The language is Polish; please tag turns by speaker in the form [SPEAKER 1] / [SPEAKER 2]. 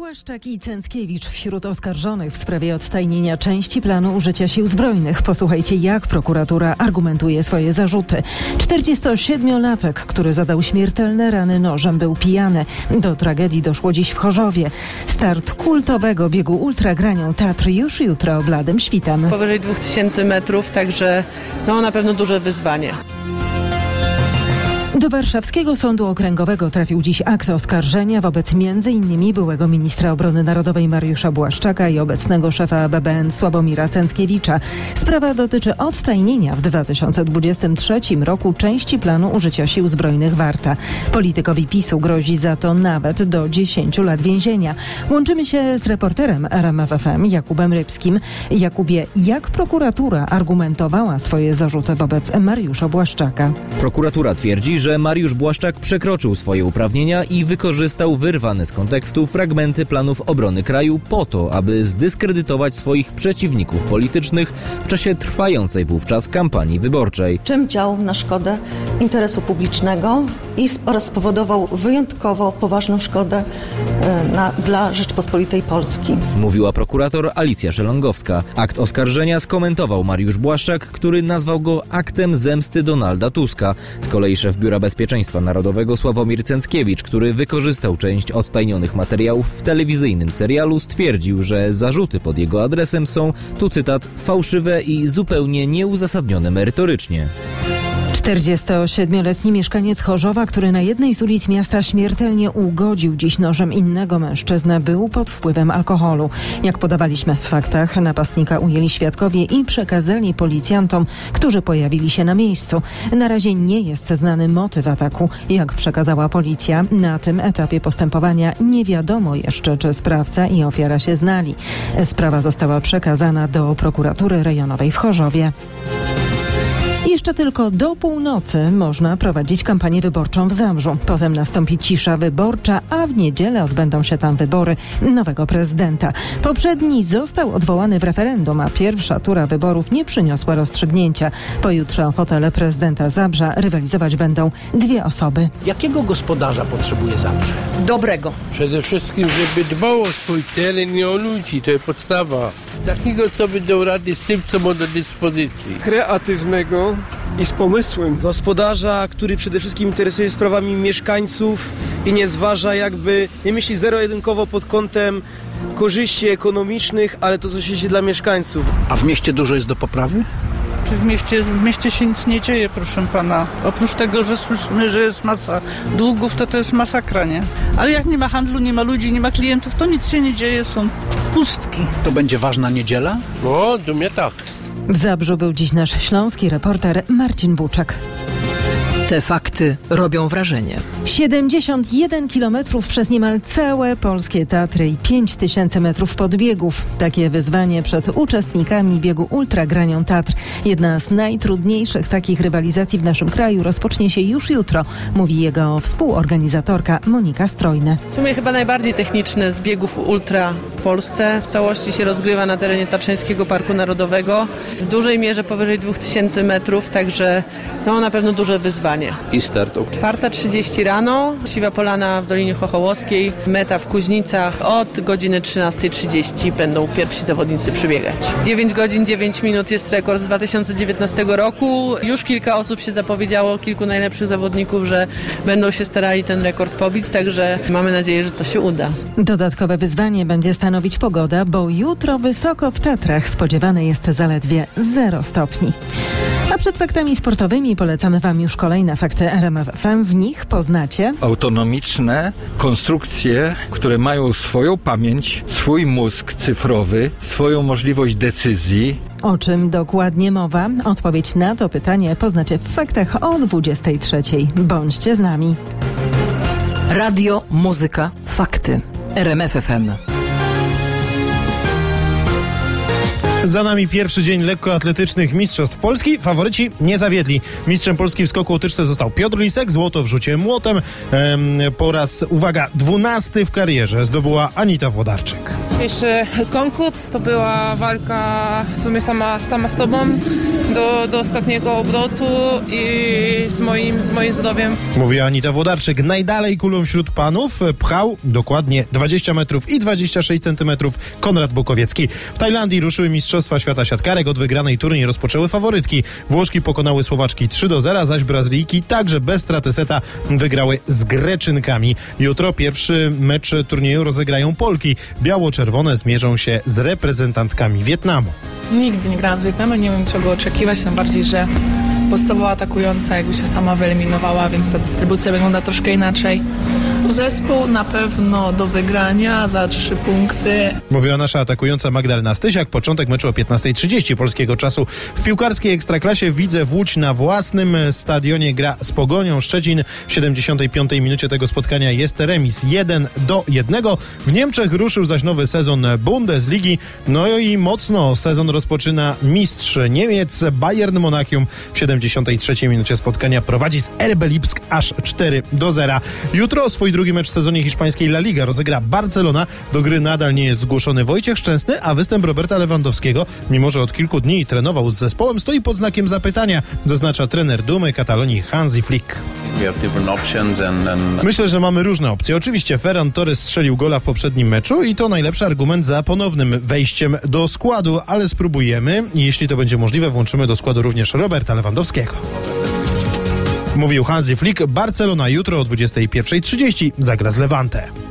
[SPEAKER 1] Błaszczak i Cęckiewicz wśród oskarżonych w sprawie odtajnienia części planu użycia sił zbrojnych. Posłuchajcie, jak prokuratura argumentuje swoje zarzuty. 47-latek, który zadał śmiertelne rany nożem, był pijany. Do tragedii doszło dziś w Chorzowie. Start kultowego biegu ultra Granią Tatr już jutro o bladym świtem.
[SPEAKER 2] Powyżej 2000 metrów, także na pewno duże wyzwanie.
[SPEAKER 1] Do warszawskiego sądu okręgowego trafił dziś akt oskarżenia wobec m.in. byłego ministra obrony narodowej Mariusza Błaszczaka i obecnego szefa BBN Sławomira Cęckiewicza. Sprawa dotyczy odtajnienia w 2023 roku części planu użycia sił zbrojnych Warta. Politykowi PiS-u grozi za to nawet do 10 lat więzienia. Łączymy się z reporterem RMF FM Jakubem Rybskim. Jakubie, jak prokuratura argumentowała swoje zarzuty wobec Mariusza Błaszczaka?
[SPEAKER 3] Prokuratura twierdzi, że Mariusz Błaszczak przekroczył swoje uprawnienia i wykorzystał wyrwane z kontekstu fragmenty planów obrony kraju po to, aby zdyskredytować swoich przeciwników politycznych w czasie trwającej wówczas kampanii wyborczej.
[SPEAKER 4] Czym działał na szkodę interesu publicznego oraz spowodował wyjątkowo poważną szkodę dla Rzeczypospolitej Polski.
[SPEAKER 3] Mówiła prokurator Alicja Szelongowska. Akt oskarżenia skomentował Mariusz Błaszczak, który nazwał go aktem zemsty Donalda Tuska. Z kolei szef Biura Bezpieczeństwa Narodowego Sławomir Cęckiewicz, który wykorzystał część odtajnionych materiałów w telewizyjnym serialu, stwierdził, że zarzuty pod jego adresem są, tu cytat, fałszywe i zupełnie nieuzasadnione merytorycznie.
[SPEAKER 1] 47-letni mieszkaniec Chorzowa, który na jednej z ulic miasta śmiertelnie ugodził dziś nożem innego mężczyznę, był pod wpływem alkoholu. Jak podawaliśmy w faktach, napastnika ujęli świadkowie i przekazali policjantom, którzy pojawili się na miejscu. Na razie nie jest znany motyw ataku. Jak przekazała policja, na tym etapie postępowania nie wiadomo jeszcze, czy sprawca i ofiara się znali. Sprawa została przekazana do prokuratury rejonowej w Chorzowie. Jeszcze tylko do północy można prowadzić kampanię wyborczą w Zabrzu. Potem nastąpi cisza wyborcza, a w niedzielę odbędą się tam wybory nowego prezydenta. Poprzedni został odwołany w referendum, a pierwsza tura wyborów nie przyniosła rozstrzygnięcia. Pojutrze o fotel prezydenta Zabrza rywalizować będą dwie osoby.
[SPEAKER 5] Jakiego gospodarza potrzebuje Zabrze?
[SPEAKER 4] Dobrego.
[SPEAKER 6] Przede wszystkim, żeby dbał o swój teren i o ludzi, to jest podstawa. Takiego, co by dał rady z tym, co ma do dyspozycji.
[SPEAKER 7] Kreatywnego i z pomysłem.
[SPEAKER 8] Gospodarza, który przede wszystkim interesuje się sprawami mieszkańców i nie zważa nie myśli zero-jedynkowo pod kątem korzyści ekonomicznych, ale to, co się dzieje dla mieszkańców.
[SPEAKER 5] A w mieście dużo jest do poprawy?
[SPEAKER 9] W mieście się nic nie dzieje, proszę pana. Oprócz tego, że słyszymy, że jest masa długów, to jest masakra, nie? Ale jak nie ma handlu, nie ma ludzi, nie ma klientów, to nic się nie dzieje, są pustki.
[SPEAKER 5] To będzie ważna niedziela?
[SPEAKER 6] No, do mnie tak.
[SPEAKER 1] W Zabrzu był dziś nasz śląski reporter Marcin Buczek.
[SPEAKER 10] Te fakty robią wrażenie.
[SPEAKER 1] 71 kilometrów przez niemal całe polskie Tatry i 5000 metrów podbiegów. Takie wyzwanie przed uczestnikami biegu Ultra Granią Tatr. Jedna z najtrudniejszych takich rywalizacji w naszym kraju rozpocznie się już jutro, mówi jego współorganizatorka Monika Strojne.
[SPEAKER 2] W sumie chyba najbardziej techniczny z biegów ultra w Polsce. W całości się rozgrywa na terenie Tatrzańskiego Parku Narodowego. W dużej mierze powyżej 2000 metrów, także na pewno duże wyzwanie.
[SPEAKER 11] I start o
[SPEAKER 2] 4:30 rano, Siwa Polana w Dolinie Chochołowskiej, meta w Kuźnicach. Od godziny 13:30 będą pierwsi zawodnicy przybiegać. 9 godzin 9 minut jest rekord z 2019 roku. Już kilka osób się zapowiedziało, kilku najlepszych zawodników, że będą się starali ten rekord pobić, także mamy nadzieję, że to się uda.
[SPEAKER 1] Dodatkowe wyzwanie będzie stanowić pogoda, bo jutro wysoko w Tatrach spodziewane jest zaledwie 0 stopni. A przed faktami sportowymi polecamy Wam już kolejne fakty RMF FM. W nich poznacie
[SPEAKER 12] autonomiczne konstrukcje, które mają swoją pamięć, swój mózg cyfrowy, swoją możliwość decyzji.
[SPEAKER 1] O czym dokładnie mowa? Odpowiedź na to pytanie poznacie w faktach o 23:00. Bądźcie z nami.
[SPEAKER 10] Radio, muzyka, fakty. RMF FM.
[SPEAKER 13] Za nami pierwszy dzień lekkoatletycznych Mistrzostw Polski. Faworyci nie zawiedli. Mistrzem Polski w skoku o tyczce został Piotr Lisek. Złoto w rzucie młotem. Po raz, uwaga, 12 w karierze zdobyła Anita Włodarczyk.
[SPEAKER 11] Najłatwiejszy konkurs to była walka w sumie sama z sobą do ostatniego obrotu i z moim zdrowiem.
[SPEAKER 13] Mówi Anita Włodarczyk. Najdalej kulą wśród panów pchał dokładnie 20 metrów i 26 centymetrów Konrad Bukowiecki. W Tajlandii ruszyły Mistrzostwa Świata Siatkarek. Od wygranej turniej rozpoczęły faworytki. Włoszki pokonały Słowaczki 3-0, zaś Brazylijki także bez straty seta wygrały z Greczynkami. Jutro pierwszy mecz turnieju rozegrają Polki. Biało-czerwone zmierzą się z reprezentantkami Wietnamu.
[SPEAKER 14] Nigdy nie grałam z Wietnamem, nie wiem czego oczekiwać, tym bardziej, że podstawowa atakująca jakby się sama wyeliminowała, więc ta dystrybucja wygląda troszkę inaczej. Zespół na pewno do wygrania za 3 punkty.
[SPEAKER 13] Mówiła nasza atakująca Magdalena Stysiak. Początek meczu o 15:30 polskiego czasu. W piłkarskiej Ekstraklasie Widzew Łódź na własnym stadionie gra z Pogonią Szczecin. W 75. minucie tego spotkania jest remis 1-1. W Niemczech ruszył zaś nowy sezon Bundesligi. No i mocno sezon rozpoczyna mistrz Niemiec Bayern Monachium. W 73. minucie spotkania prowadzi z RB Lipsk aż 4-0. Jutro swój drugi mecz w sezonie hiszpańskiej La Liga rozegra Barcelona. Do gry nadal nie jest zgłoszony Wojciech Szczęsny, a występ Roberta Lewandowskiego, mimo że od kilku dni trenował z zespołem, stoi pod znakiem zapytania, zaznacza trener Dumy Katalonii Hansi Flick. Myślę, że mamy różne opcje. Oczywiście Ferran Torres strzelił gola w poprzednim meczu i to najlepszy argument za ponownym wejściem do składu, ale spróbujemy i jeśli to będzie możliwe, włączymy do składu również Roberta Lewandowskiego. Mówił Hansi Flick. Barcelona jutro o 21:30 zagra z Levante.